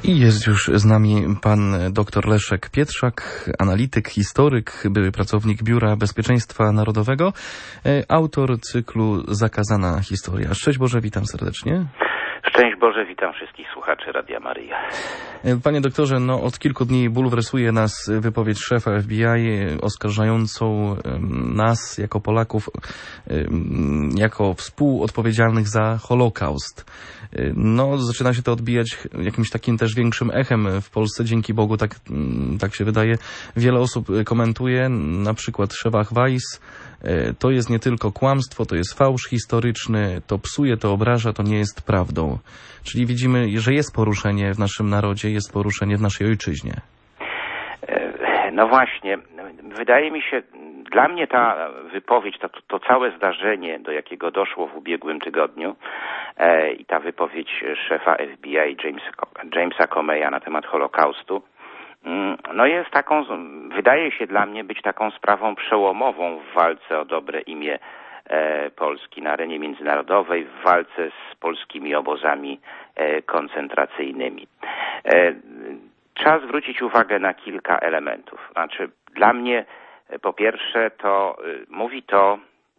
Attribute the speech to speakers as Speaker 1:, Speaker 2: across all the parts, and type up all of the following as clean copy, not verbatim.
Speaker 1: I jest już z nami pan dr Leszek Pietrzak, analityk, historyk, były pracownik Biura Bezpieczeństwa Narodowego, autor cyklu Zakazana historia. Szczęść Boże, witam serdecznie.
Speaker 2: Szczęść Boże, witam wszystkich słuchaczy Radia Maryja.
Speaker 1: Panie doktorze, od kilku dni bulwersuje nas wypowiedź szefa FBI oskarżającą nas jako Polaków jako współodpowiedzialnych za Holokaust. Zaczyna się to odbijać jakimś takim też większym echem w Polsce. Dzięki Bogu, tak się wydaje. Wiele osób komentuje, na przykład Szewach Weiss. To jest nie tylko kłamstwo, to jest fałsz historyczny, to psuje, to obraża, to nie jest prawdą. Czyli widzimy, że jest poruszenie w naszym narodzie, jest poruszenie w naszej ojczyźnie.
Speaker 2: No właśnie, wydaje mi się, dla mnie ta wypowiedź, to całe zdarzenie, do jakiego doszło w ubiegłym tygodniu i ta wypowiedź szefa FBI Jamesa Comeya na temat Holokaustu, jest taką, wydaje się dla mnie być taką sprawą przełomową w walce o dobre imię Polski na arenie międzynarodowej, w walce z polskimi obozami koncentracyjnymi. Trzeba zwrócić uwagę na kilka elementów. Znaczy, dla mnie po pierwsze mówi to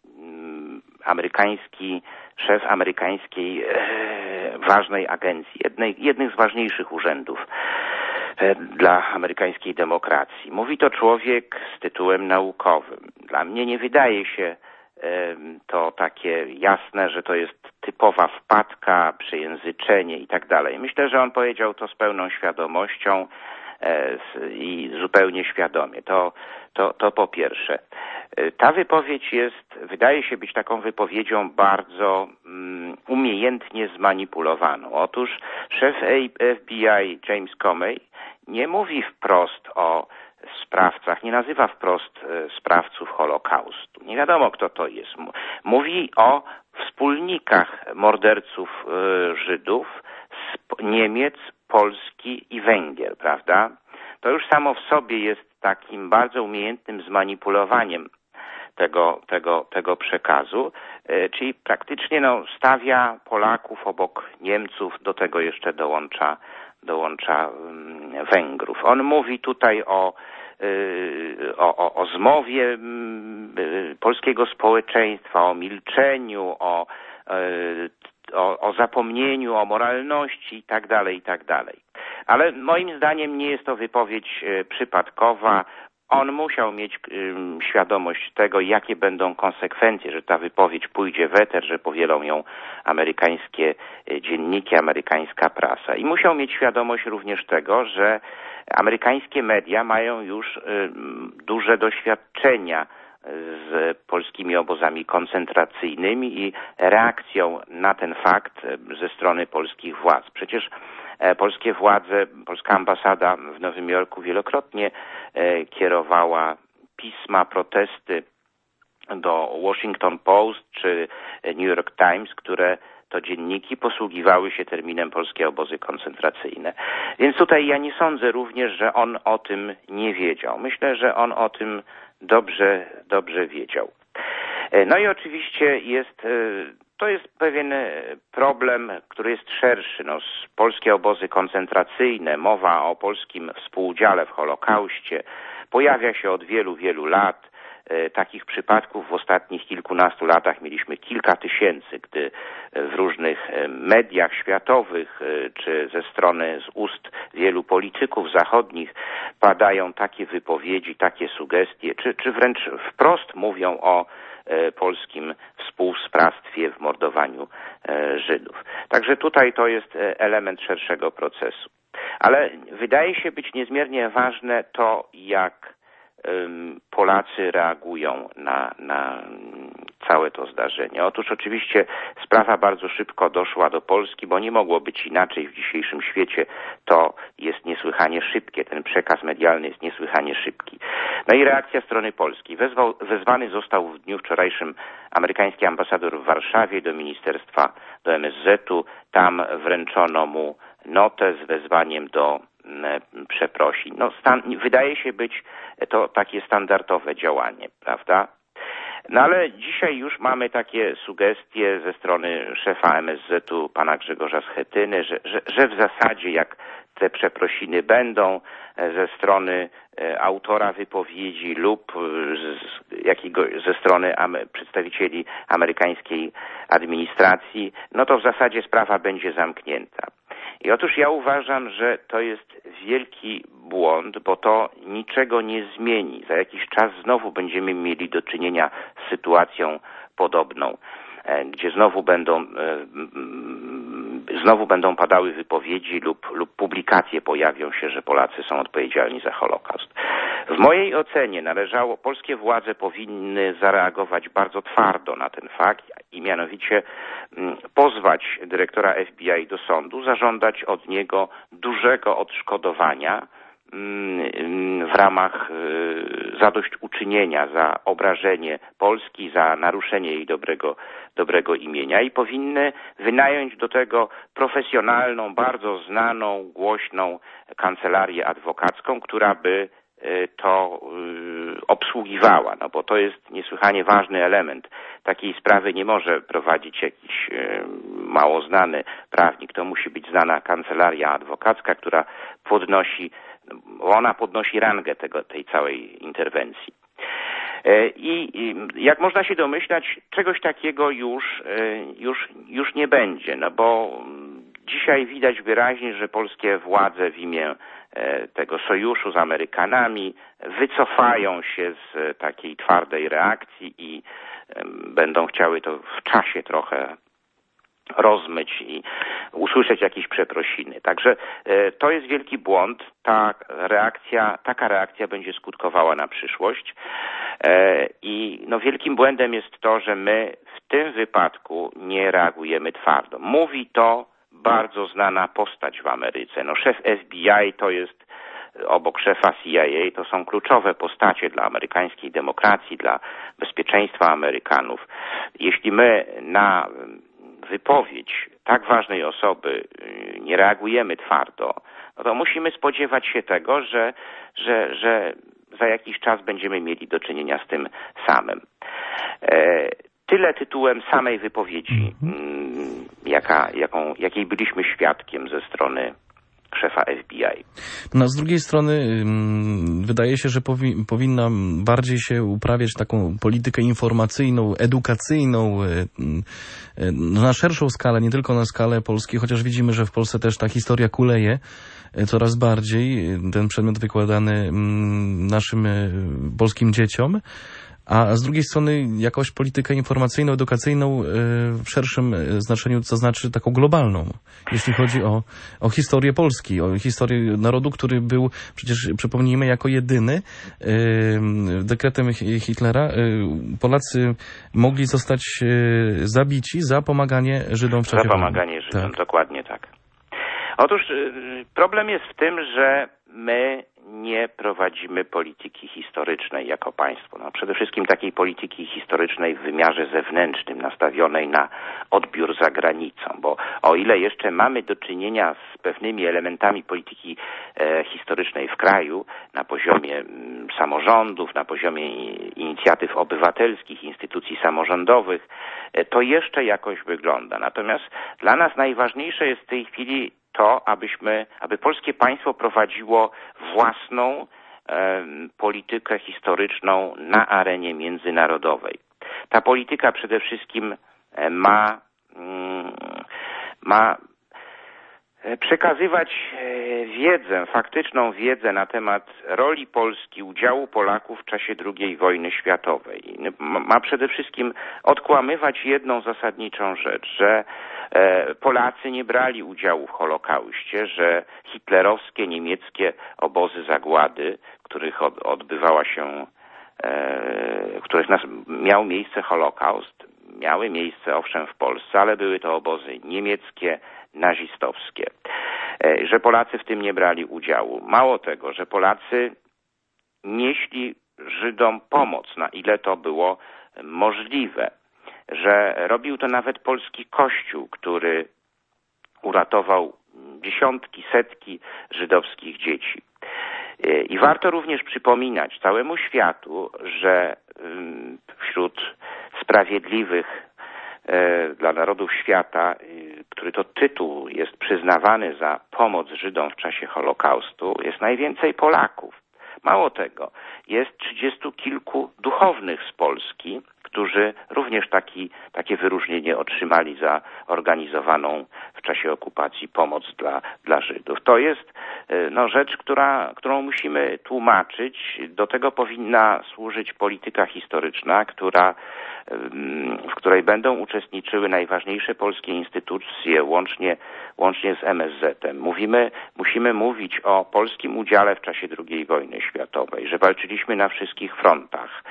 Speaker 2: szef amerykańskiej ważnej agencji, jednych z ważniejszych urzędów dla amerykańskiej demokracji. Mówi to człowiek z tytułem naukowym. Dla mnie nie wydaje się to takie jasne, że to jest typowa wpadka, przejęzyczenie i tak dalej. Myślę, że on powiedział to z pełną świadomością i zupełnie świadomie. To po pierwsze. Ta wypowiedź wydaje się być taką wypowiedzią bardzo umiejętnie zmanipulowaną. Otóż szef FBI James Comey nie mówi wprost o sprawcach, nie nazywa wprost sprawców Holokaustu. Nie wiadomo, kto to jest. Mówi o wspólnikach morderców Żydów z Niemiec, Polski i Węgier, prawda? To już samo w sobie jest takim bardzo umiejętnym zmanipulowaniem tego przekazu, czyli praktycznie stawia Polaków obok Niemców, do tego jeszcze dołącza Węgrów. On mówi tutaj o zmowie polskiego społeczeństwa, o milczeniu, o zapomnieniu, o moralności i tak dalej. Ale moim zdaniem nie jest to wypowiedź przypadkowa. On musiał mieć świadomość tego, jakie będą konsekwencje, że ta wypowiedź pójdzie w eter, że powielą ją amerykańskie dzienniki, amerykańska prasa. I musiał mieć świadomość również tego, że amerykańskie media mają już duże doświadczenia z polskimi obozami koncentracyjnymi i reakcją na ten fakt ze strony polskich władz. Przecież polskie władze, polska ambasada w Nowym Jorku wielokrotnie kierowała pisma, protesty do Washington Post czy New York Times, które to dzienniki posługiwały się terminem polskie obozy koncentracyjne. Więc tutaj ja nie sądzę również, że on o tym nie wiedział. Myślę, że on o tym dobrze wiedział. I oczywiście to jest pewien problem, który jest szerszy. Polskie obozy koncentracyjne, mowa o polskim współudziale w Holokauście pojawia się od wielu lat. Takich przypadków w ostatnich kilkunastu latach mieliśmy kilka tysięcy, gdy w różnych mediach światowych czy z ust wielu polityków zachodnich padają takie wypowiedzi, takie sugestie, czy wręcz wprost mówią o polskim współsprawstwie w mordowaniu Żydów. Także tutaj to jest element szerszego procesu. Ale wydaje się być niezmiernie ważne to, jak Polacy reagują na całe to zdarzenie. Otóż oczywiście sprawa bardzo szybko doszła do Polski, bo nie mogło być inaczej w dzisiejszym świecie. To jest niesłychanie szybkie. Ten przekaz medialny jest niesłychanie szybki. I reakcja strony polskiej. Wezwany został w dniu wczorajszym amerykański ambasador w Warszawie do ministerstwa, do MSZ-u. Tam wręczono mu notę z wezwaniem do przeprosin. Wydaje się być to takie standardowe działanie, prawda? Ale dzisiaj już mamy takie sugestie ze strony szefa MSZ-u, pana Grzegorza Schetyny, że w zasadzie jak te przeprosiny będą ze strony autora wypowiedzi lub ze strony przedstawicieli amerykańskiej administracji, no to w zasadzie sprawa będzie zamknięta. I otóż ja uważam, że to jest wielki błąd, bo to niczego nie zmieni. Za jakiś czas znowu będziemy mieli do czynienia z sytuacją podobną, gdzie znowu będą padały wypowiedzi lub publikacje pojawią się, że Polacy są odpowiedzialni za Holokaust. W mojej ocenie polskie władze powinny zareagować bardzo twardo na ten fakt i mianowicie pozwać dyrektora FBI do sądu, zażądać od niego dużego odszkodowania w ramach zadośćuczynienia za obrażenie Polski, za naruszenie jej dobrego imienia i powinny wynająć do tego profesjonalną, bardzo znaną, głośną kancelarię adwokacką, która by to obsługiwała, no bo to jest niesłychanie ważny element. Takiej sprawy nie może prowadzić jakiś mało znany prawnik. To musi być znana kancelaria adwokacka, która podnosi rangę tej całej interwencji. I jak można się domyślać, czegoś takiego już nie będzie, no bo dzisiaj widać wyraźnie, że polskie władze w imię tego sojuszu z Amerykanami wycofają się z takiej twardej reakcji i będą chciały to w czasie trochę rozmyć i usłyszeć jakieś przeprosiny. Także to jest wielki błąd. Taka reakcja będzie skutkowała na przyszłość. I wielkim błędem jest to, że my w tym wypadku nie reagujemy twardo. Mówi to bardzo znana postać w Ameryce. Szef FBI to jest obok szefa CIA, to są kluczowe postacie dla amerykańskiej demokracji, dla bezpieczeństwa Amerykanów. Jeśli my na wypowiedź tak ważnej osoby nie reagujemy twardo, no to musimy spodziewać się tego, że za jakiś czas będziemy mieli do czynienia z tym samym. Tyle tytułem samej wypowiedzi, jakiej byliśmy świadkiem ze strony szefa FBI.
Speaker 1: No, z drugiej strony wydaje się, że powinna bardziej się uprawiać taką politykę informacyjną, edukacyjną na szerszą skalę, nie tylko na skalę Polski, chociaż widzimy, że w Polsce też ta historia kuleje coraz bardziej, ten przedmiot wykładany naszym polskim dzieciom. A z drugiej strony jakąś politykę informacyjną, edukacyjną w szerszym znaczeniu, to znaczy taką globalną, jeśli chodzi o historię Polski, o historię narodu, który był, przecież przypomnijmy, jako jedyny dekretem Hitlera Polacy mogli zostać zabici za pomaganie Żydom w czasie wojny.
Speaker 2: Za pomaganie Żydom, tak. Dokładnie tak. Otóż problem jest w tym, że my nie prowadzimy polityki historycznej jako państwo. Przede wszystkim takiej polityki historycznej w wymiarze zewnętrznym, nastawionej na odbiór za granicą, bo o ile jeszcze mamy do czynienia z pewnymi elementami polityki historycznej w kraju, na poziomie samorządów, na poziomie inicjatyw obywatelskich, instytucji samorządowych, to jeszcze jakoś wygląda. Natomiast dla nas najważniejsze jest w tej chwili to, aby polskie państwo prowadziło własną politykę historyczną na arenie międzynarodowej. Ta polityka przede wszystkim ma przekazywać wiedzę, faktyczną wiedzę na temat roli Polski, udziału Polaków w czasie II wojny światowej. Ma przede wszystkim odkłamywać jedną zasadniczą rzecz, że Polacy nie brali udziału w Holokauście, że hitlerowskie, niemieckie obozy zagłady, w których miał miejsce Holokaust, miały miejsce owszem w Polsce, ale były to obozy niemieckie, nazistowskie, że Polacy w tym nie brali udziału. Mało tego, że Polacy nieśli Żydom pomoc, na ile to było możliwe, że robił to nawet polski Kościół, który uratował dziesiątki, setki żydowskich dzieci. I warto również przypominać całemu światu, że wśród sprawiedliwych dla narodów świata który to tytuł jest przyznawany za pomoc Żydom w czasie Holokaustu, jest najwięcej Polaków. Mało tego, jest 30 kilku duchownych z Polski, którzy również takie wyróżnienie otrzymali za organizowaną w czasie okupacji pomoc dla Żydów. To jest rzecz, którą musimy tłumaczyć. Do tego powinna służyć polityka historyczna, w której będą uczestniczyły najważniejsze polskie instytucje, łącznie z MSZ-em. Musimy mówić o polskim udziale w czasie II wojny światowej, że walczyliśmy na wszystkich frontach,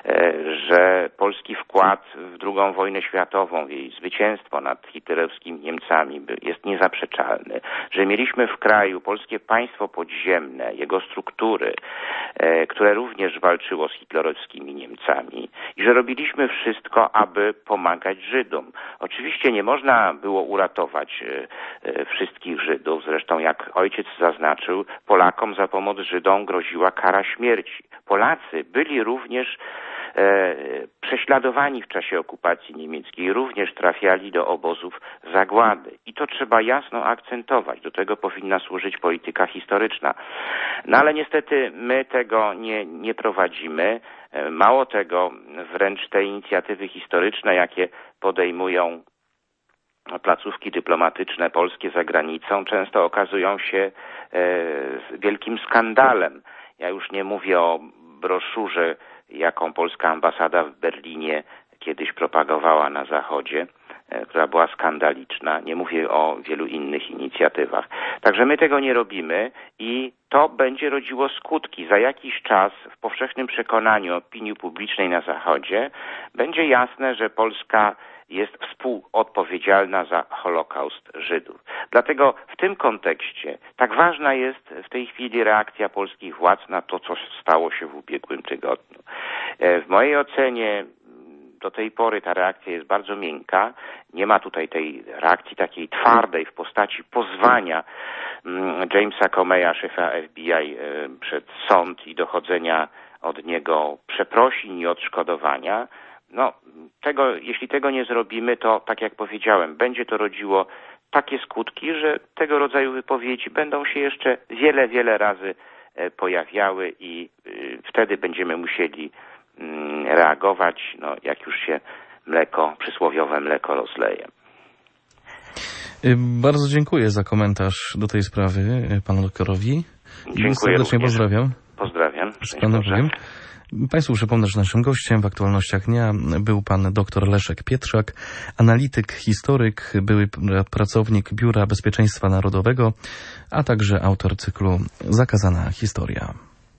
Speaker 2: że polski wkład w II wojnę światową, w jej zwycięstwo nad hitlerowskimi Niemcami jest niezaprzeczalny, że mieliśmy w kraju polskie państwo podziemne, jego struktury, które również walczyło z hitlerowskimi Niemcami i że robiliśmy wszystko, aby pomagać Żydom. Oczywiście nie można było uratować wszystkich Żydów, zresztą jak ojciec zaznaczył, Polakom za pomoc Żydom groziła kara śmierci. Polacy byli również prześladowani w czasie okupacji niemieckiej, również trafiali do obozów zagłady. I to trzeba jasno akcentować. Do tego powinna służyć polityka historyczna. No ale niestety my tego nie prowadzimy. Mało tego, wręcz te inicjatywy historyczne, jakie podejmują placówki dyplomatyczne polskie za granicą, często okazują się wielkim skandalem. Ja już nie mówię o broszurze, jaką polska ambasada w Berlinie kiedyś propagowała na Zachodzie, która była skandaliczna. Nie mówię o wielu innych inicjatywach. Także my tego nie robimy i to będzie rodziło skutki. Za jakiś czas w powszechnym przekonaniu opinii publicznej na Zachodzie będzie jasne, że Polska jest współodpowiedzialna za Holokaust Żydów. Dlatego w tym kontekście tak ważna jest w tej chwili reakcja polskich władz na to, co stało się w ubiegłym tygodniu. W mojej ocenie do tej pory ta reakcja jest bardzo miękka. Nie ma tutaj tej reakcji takiej twardej w postaci pozwania Jamesa Comeya, szefa FBI, przed sąd i dochodzenia od niego przeprosin i odszkodowania. Jeśli tego nie zrobimy, to tak jak powiedziałem, będzie to rodziło takie skutki, że tego rodzaju wypowiedzi będą się jeszcze wiele razy pojawiały i wtedy będziemy musieli reagować, jak już się przysłowiowe mleko rozleje.
Speaker 1: Bardzo dziękuję za komentarz do tej sprawy panu doktorowi.
Speaker 2: Dziękuję.
Speaker 1: Serdecznie pozdrawiam.
Speaker 2: Pozdrawiam.
Speaker 1: Państwu przypomnę, że naszym gościem w aktualnościach dnia był pan dr Leszek Pietrzak, analityk, historyk, były pracownik Biura Bezpieczeństwa Narodowego, a także autor cyklu Zakazana historia.